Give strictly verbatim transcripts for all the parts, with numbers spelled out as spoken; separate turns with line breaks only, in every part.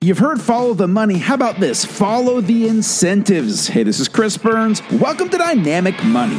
You've heard follow the money. How about this? Follow the incentives. Hey, this is Chris Burns. Welcome to Dynamic Money.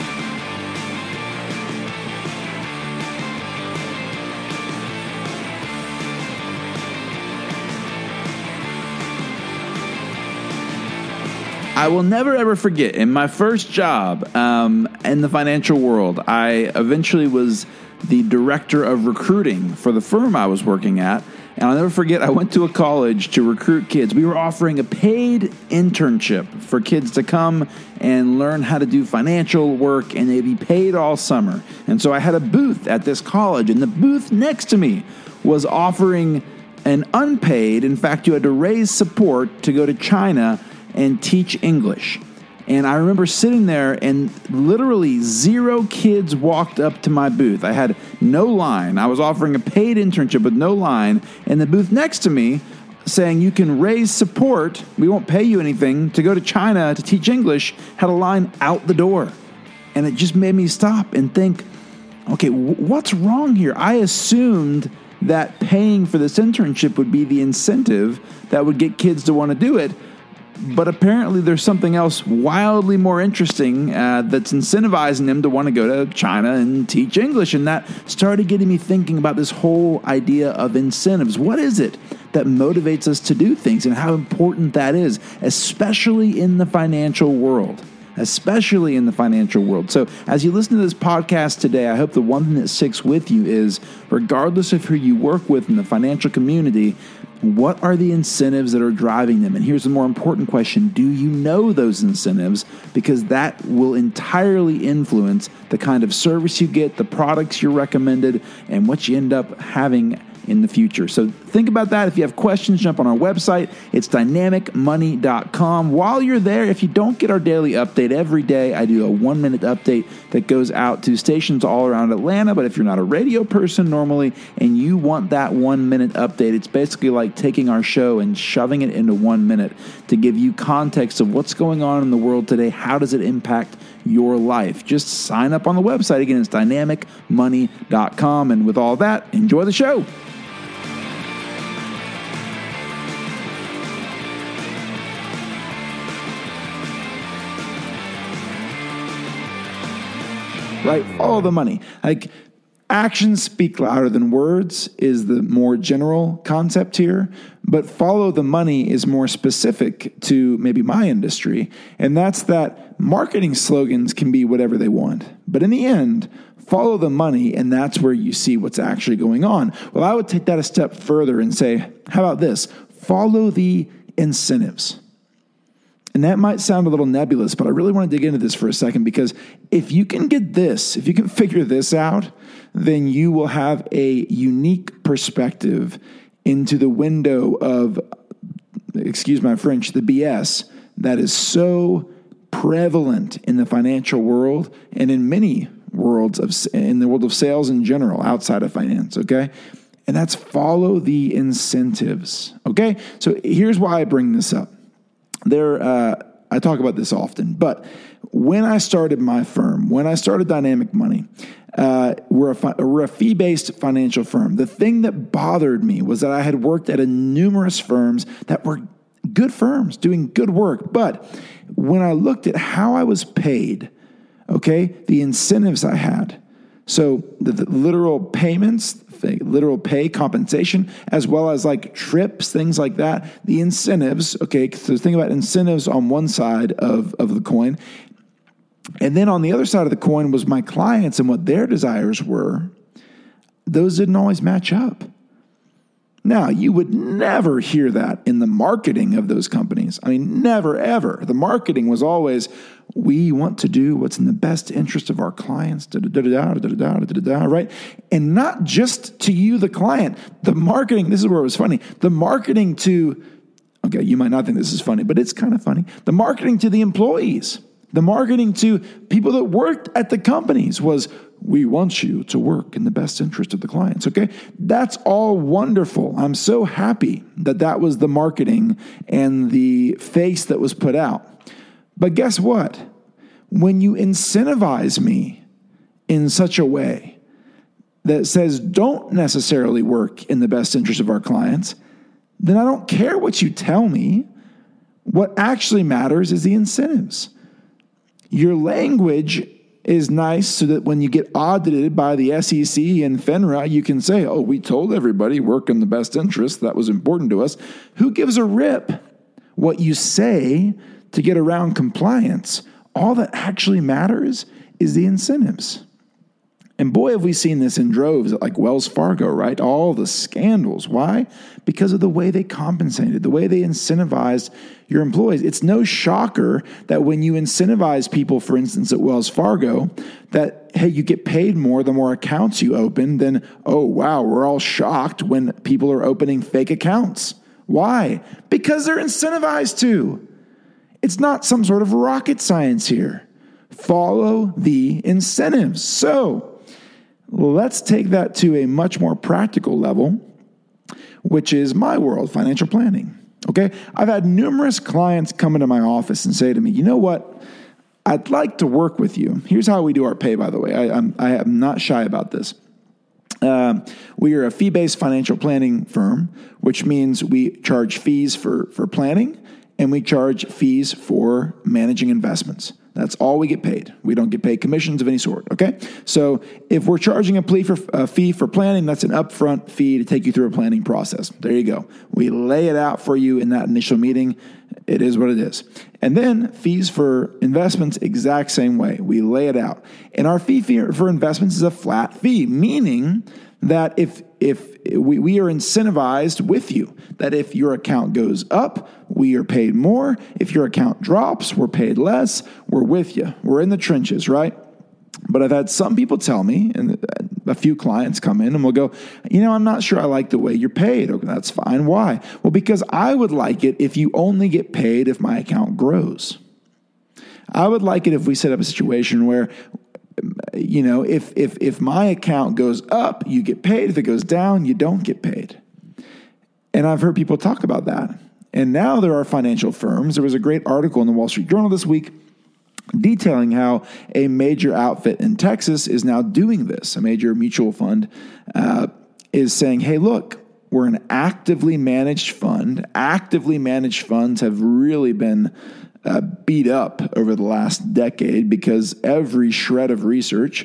I will never, ever forget, in my first job um, in the financial world, I eventually was the director of recruiting for the firm I was working at. And I'll never forget, I went to a college to recruit kids. We were offering a paid internship for kids to come and learn how to do financial work, and they'd be paid all summer. And so I had a booth at this college, and the booth next to me was offering an unpaid, in fact, you had to raise support to go to China and teach English. And I remember sitting there and literally zero kids walked up to my booth. I had no line. I was offering a paid internship with no line. And the booth next to me saying you can raise support, we won't pay you anything, to go to China to teach English, had a line out the door. And it just made me stop and think, okay, w- what's wrong here? I assumed that paying for this internship would be the incentive that would get kids to want to do it. But apparently there's something else wildly more interesting uh, that's incentivizing them to want to go to China and teach English. And that started getting me thinking about this whole idea of incentives. What is it that motivates us to do things and how important that is, especially in the financial world? Especially in the financial world. So as you listen to this podcast today, I hope the one thing that sticks with you is, regardless of who you work with in the financial community, what are the incentives that are driving them? And here's the more important question. Do you know those incentives? Because that will entirely influence the kind of service you get, the products you're recommended, and what you end up having in the future. So think about that. If you have questions, jump on our website. It's dynamic money dot com. While you're there, if you don't get our daily update every day, I do a one-minute update that goes out to stations all around Atlanta. But if you're not a radio person normally and you want that one-minute update, it's basically like taking our show and shoving it into one minute to give you context of what's going on in the world today. How does it impact your life? Just sign up on the website. Again, it's dynamic money dot com. And with all that, enjoy the show. Right? Follow the money. Like, actions speak louder than words is the more general concept here, but follow the money is more specific to maybe my industry. And that's that marketing slogans can be whatever they want. But in the end, follow the money, and that's where you see what's actually going on. Well, I would take that a step further and say, how about this? Follow the incentives. And that might sound a little nebulous, but I really want to dig into this for a second, because if you can get this, if you can figure this out, then you will have a unique perspective into the window of, excuse my French, the B S that is so prevalent in the financial world and in many worlds of, in the world of sales in general, outside of finance, okay? And that's follow the incentives, okay? So here's why I bring this up. There, uh, I talk about this often, but when I started my firm, when I started Dynamic Money, uh, we're, a fi- we're a fee-based financial firm. The thing that bothered me was that I had worked at a numerous firms that were good firms doing good work. But when I looked at how I was paid, okay, the incentives I had, so the, the literal payments, the literal pay, compensation, as well as like trips, things like that, the incentives, okay, so think about incentives on one side of, of the coin. And then on the other side of the coin was my clients and what their desires were. Those didn't always match up. Now, you would never hear that in the marketing of those companies. I mean, never, ever. The marketing was always, we want to do what's in the best interest of our clients, da-da-da-da, da-da-da, da-da-da, right? And not just to you, the client. The marketing, this is where it was funny. The marketing to, okay, you might not think this is funny, but it's kind of funny. The marketing to the employees, the marketing to people that worked at the companies was, we want you to work in the best interest of the clients, okay? That's all wonderful. I'm so happy that that was the marketing and the face that was put out. But guess what? When you incentivize me in such a way that says don't necessarily work in the best interest of our clients, then I don't care what you tell me. What actually matters is the incentives. Your language is nice so that when you get audited by the S E C and FINRA, you can say, oh, we told everybody work in the best interest. That was important to us. Who gives a rip what you say to get around compliance? All that actually matters is the incentives. And boy, have we seen this in droves at like Wells Fargo, right? All the scandals. Why? Because of the way they compensated, the way they incentivized your employees. It's no shocker that when you incentivize people, for instance, at Wells Fargo, that, hey, you get paid more the more accounts you open, then, oh, wow, we're all shocked when people are opening fake accounts. Why? Because they're incentivized to. It's not some sort of rocket science here. Follow the incentives. So, let's take that to a much more practical level, which is my world, financial planning. Okay? I've had numerous clients come into my office and say to me, you know what? I'd like to work with you. Here's how we do our pay, by the way. I, I'm, I am not shy about this. Um, we are a fee-based financial planning firm, which means we charge fees for, for planning and we charge fees for managing investments. That's all we get paid. We don't get paid commissions of any sort, okay? So if we're charging a, plea for, a fee for planning, that's an upfront fee to take you through a planning process. There you go. We lay it out for you in that initial meeting. It is what it is. And then fees for investments, exact same way. We lay it out. And our fee for investments is a flat fee, meaning that if if we, we are incentivized with you, that if your account goes up, we are paid more. If your account drops, we're paid less. We're with you. We're in the trenches, right? But I've had some people tell me, and a few clients come in and will go, you know, I'm not sure I like the way you're paid. Okay, that's fine. Why? Well, because I would like it if you only get paid if my account grows. I would like it if we set up a situation where, you know, if if if my account goes up, you get paid. If it goes down, you don't get paid. And I've heard people talk about that. And now there are financial firms. There was a great article in the Wall Street Journal this week detailing how a major outfit in Texas is now doing this. A major mutual fund uh, is saying, hey, look, we're an actively managed fund. Actively managed funds have really been uh, beat up over the last decade because every shred of research,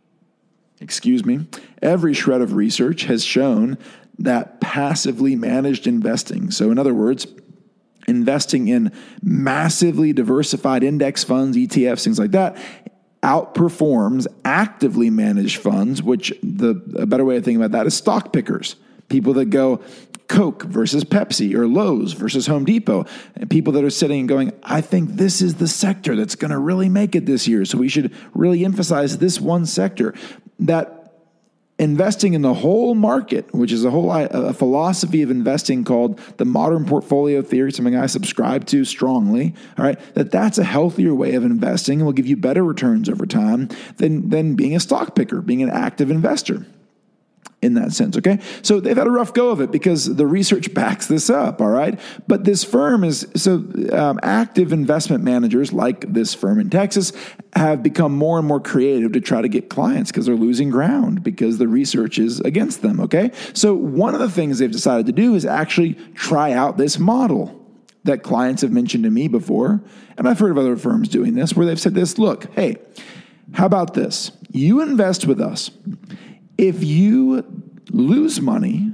excuse me, every shred of research has shown that passively managed investing, so in other words, investing in massively diversified index funds, E T Fs, things like that, outperforms actively managed funds, which the a better way of thinking about that is stock pickers. People that go Coke versus Pepsi or Lowe's versus Home Depot. And people that are sitting and going, I think this is the sector that's going to really make it this year. So we should really emphasize this one sector. That investing in the whole market, which is a whole a philosophy of investing called the modern portfolio theory, something I subscribe to strongly, all right, that that's a healthier way of investing and will give you better returns over time than, than being a stock picker, being an active investor in that sense, okay? So they've had a rough go of it because the research backs this up, all right? But this firm is, so um, active investment managers like this firm in Texas have become more and more creative to try to get clients because they're losing ground because the research is against them, okay? So one of the things they've decided to do is actually try out this model that clients have mentioned to me before, and I've heard of other firms doing this, where they've said this, look, hey, how about this? You invest with us. If you lose money,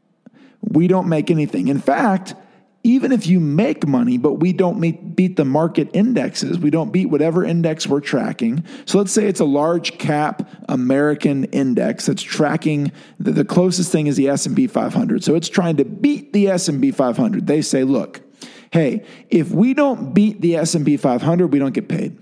we don't make anything. In fact, even if you make money, but we don't meet, beat the market indexes, we don't beat whatever index we're tracking. So let's say it's a large cap American index that's tracking, the, the closest thing is the S and P five hundred. So it's trying to beat the S and P five hundred. They say, look, hey, if we don't beat the S and P five hundred, we don't get paid.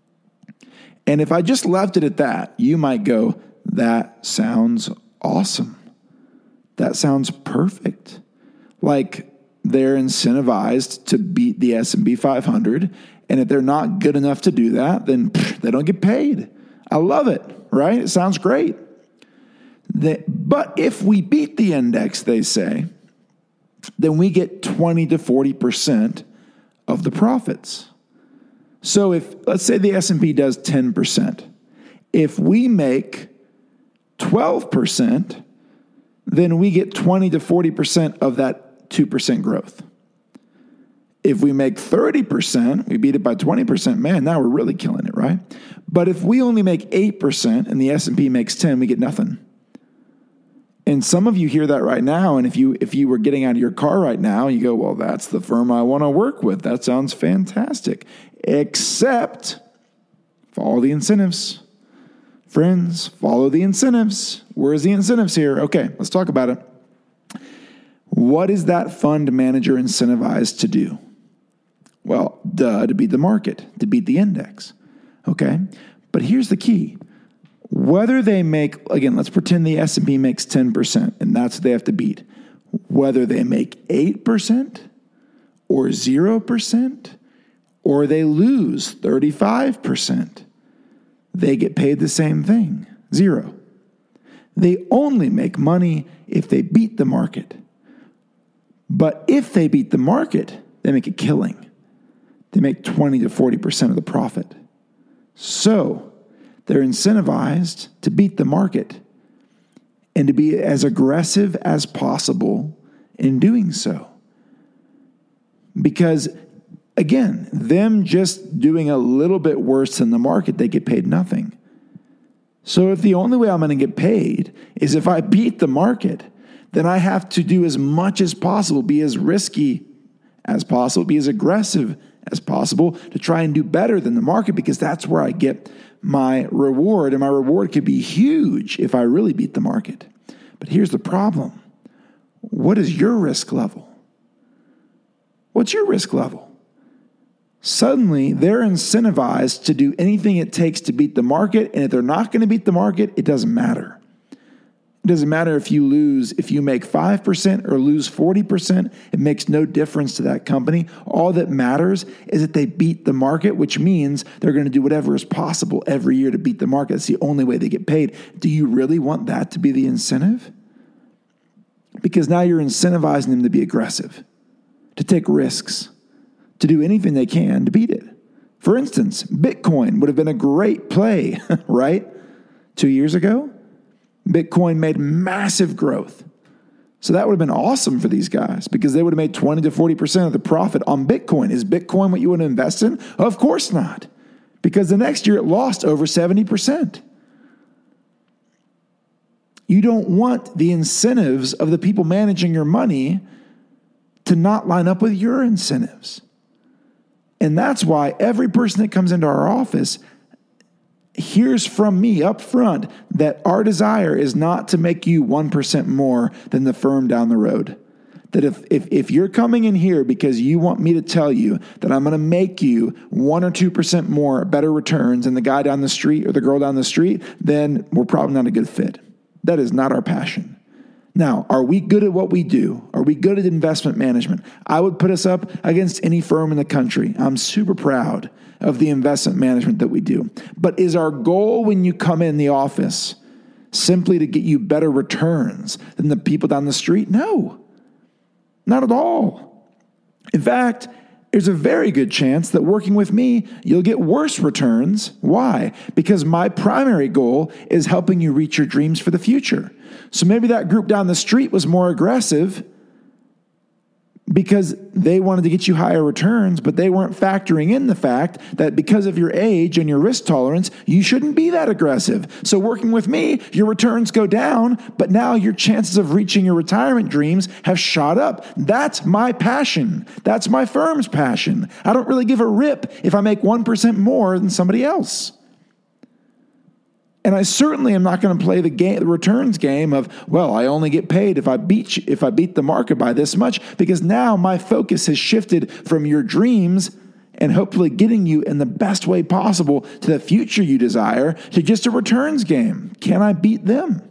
And if I just left it at that, you might go, that sounds awesome. That sounds perfect. Like they're incentivized to beat the S and P five hundred. And if they're not good enough to do that, then pff, they don't get paid. I love it, right? It sounds great. They, but if we beat the index, they say, then we get twenty to forty percent of the profits. So if, let's say the S and P does ten percent. If we make twelve percent, then we get twenty to forty percent of that two percent growth. If we make thirty percent, we beat it by twenty percent, man, now we're really killing it, right? But if we only make eight percent and the S and P makes ten, we get nothing. And some of you hear that right now, and if you if you were getting out of your car right now, you go, well, that's the firm I want to work with. That sounds fantastic. Except follow the incentives. Friends, follow the incentives. Where's the incentives here? Okay, let's talk about it. What is that fund manager incentivized to do? Well, duh, to beat the market, to beat the index. Okay, but here's the key. Whether they make, again, let's pretend the S and P makes ten percent, and that's what they have to beat. Whether they make eight percent or zero percent, or they lose thirty-five percent, they get paid the same thing, zero. They only make money if they beat the market. But if they beat the market, they make a killing. They make twenty to forty percent of the profit. So they're incentivized to beat the market and to be as aggressive as possible in doing so. Because, again, them just doing a little bit worse than the market, they get paid nothing. So if the only way I'm going to get paid is if I beat the market, then I have to do as much as possible, be as risky as possible, be as aggressive as possible to try and do better than the market, because that's where I get my reward. And my reward could be huge if I really beat the market. But here's the problem. What is your risk level? What's your risk level? Suddenly, they're incentivized to do anything it takes to beat the market. And if they're not going to beat the market, it doesn't matter. It doesn't matter if you lose, if you make five percent or lose forty percent, it makes no difference to that company. All that matters is that they beat the market, which means they're going to do whatever is possible every year to beat the market. It's the only way they get paid. Do you really want that to be the incentive? Because now you're incentivizing them to be aggressive, to take risks, to do anything they can to beat it. For instance, Bitcoin would have been a great play, right? Two years ago, Bitcoin made massive growth. So that would have been awesome for these guys because they would have made twenty to forty percent of the profit on Bitcoin. Is Bitcoin what you want to invest in? Of course not, because the next year it lost over seventy percent. You don't want the incentives of the people managing your money to not line up with your incentives. And that's why every person that comes into our office hears from me up front that our desire is not to make you one percent more than the firm down the road. That if, if, if you're coming in here because you want me to tell you that I'm going to make you one or two percent more better returns than the guy down the street or the girl down the street, then we're probably not a good fit. That is not our passion. Now, are we good at what we do? Are we good at investment management? I would put us up against any firm in the country. I'm super proud of the investment management that we do. But is our goal when you come in the office simply to get you better returns than the people down the street? No, not at all. In fact, there's a very good chance that working with me, you'll get worse returns. Why? Because my primary goal is helping you reach your dreams for the future. So maybe that group down the street was more aggressive because they wanted to get you higher returns, but they weren't factoring in the fact that because of your age and your risk tolerance, you shouldn't be that aggressive. So working with me, your returns go down, but now your chances of reaching your retirement dreams have shot up. That's my passion. That's my firm's passion. I don't really give a rip if I make one percent more than somebody else. And I certainly am not going to play the game, the returns game of, well, I only get paid if I beat you, if I beat the market by this much, because now my focus has shifted from your dreams and hopefully getting you in the best way possible to the future you desire to just a returns game. Can I beat them?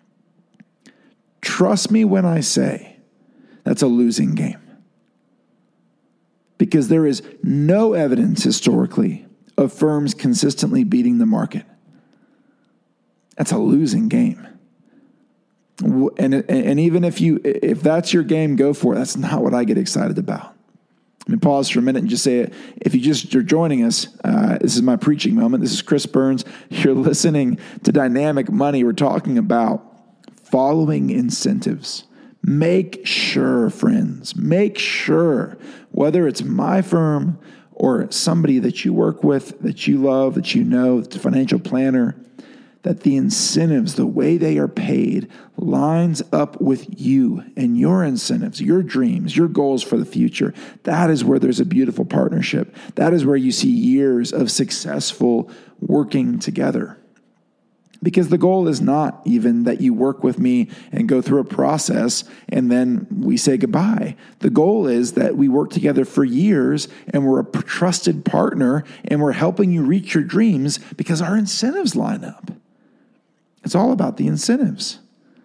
Trust me when I say that's a losing game. Because there is no evidence historically of firms consistently beating the market. That's a losing game. And, and even if you if that's your game, go for it. That's not what I get excited about. Let me pause for a minute and just say it. If you just are joining us, uh, this is my preaching moment. This is Chris Burns. You're listening to Dynamic Money. We're talking about following incentives, Make sure, friends, make sure, whether it's my firm or somebody that you work with, that you love, that you know, that's a financial planner, that the incentives, the way they are paid, lines up with you and your incentives, your dreams, your goals for the future. That is where there's a beautiful partnership. That is where you see years of successful working together. Because the goal is not even that you work with me and go through a process and then we say goodbye. The goal is that we work together for years and we're a trusted partner and we're helping you reach your dreams because our incentives line up. It's all about the incentives.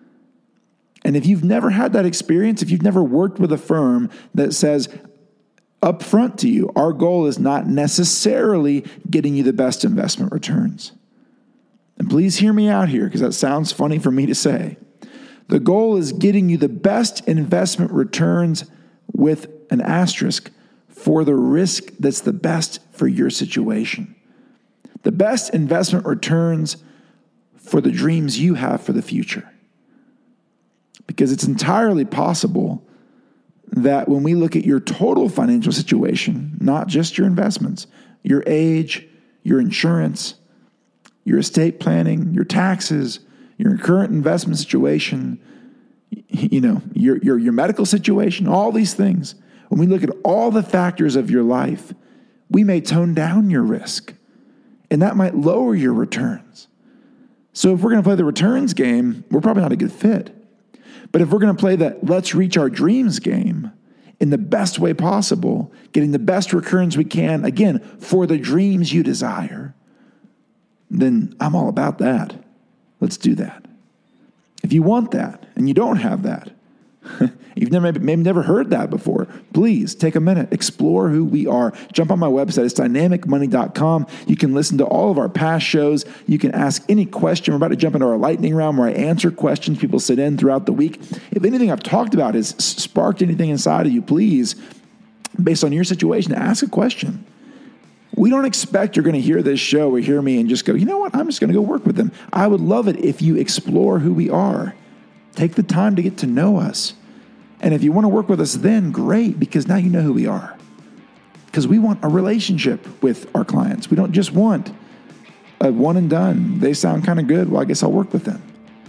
And if you've never had that experience, if you've never worked with a firm that says up front to you, our goal is not necessarily getting you the best investment returns. And please hear me out here because that sounds funny for me to say. The goal is getting you the best investment returns with an asterisk for the risk that's the best for your situation. The best investment returns for the dreams you have for the future. Because it's entirely possible that when we look at your total financial situation, not just your investments, your age, your insurance, your estate planning, your taxes, your current investment situation, you know, your, your, your medical situation, all these things, when we look at all the factors of your life, we may tone down your risk, and that might lower your returns. So if we're going to play the returns game, we're probably not a good fit. But if we're going to play the let's reach our dreams game in the best way possible, getting the best returns we can, again, for the dreams you desire, then I'm all about that. Let's do that. If you want that and you don't have that, you've never, maybe never heard that before, please take a minute, explore who we are. Jump on my website. It's dynamic money dot com. You can listen to all of our past shows. You can ask any question. We're about to jump into our lightning round where I answer questions people send in throughout the week. If anything I've talked about has sparked anything inside of you, please, based on your situation, ask a question. We don't expect you're going to hear this show or hear me and just go, you know what, I'm just going to go work with them. I would love it if you explore who we are. Take the time to get to know us. And if you want to work with us then, great, because now you know who we are. Because we want a relationship with our clients. We don't just want a one and done. They sound kind of good. Well, I guess I'll work with them.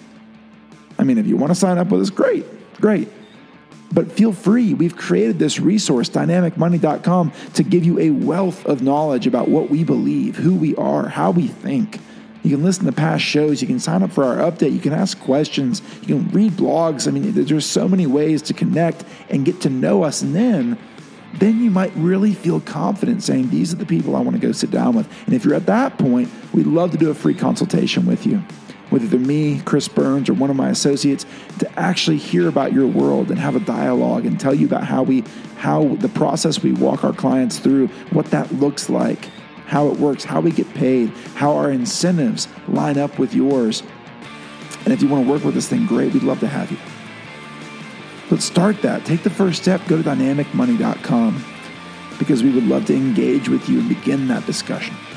I mean, if you want to sign up with us, great, great. But feel free. We've created this resource, dynamic money dot com, to give you a wealth of knowledge about what we believe, who we are, how we think. You can listen to past shows. You can sign up for our update. You can ask questions. You can read blogs. I mean, there's so many ways to connect and get to know us. And then, then you might really feel confident saying, these are the people I want to go sit down with. And if you're at that point, we'd love to do a free consultation with you, with either me, Chris Burns, or one of my associates, to actually hear about your world and have a dialogue and tell you about how we, how the process we walk our clients through, what that looks like, how it works, how we get paid, how our incentives line up with yours. And if you want to work with this thing, great, we'd love to have you. But start that. Take the first step. Go to dynamic money dot com because we would love to engage with you and begin that discussion.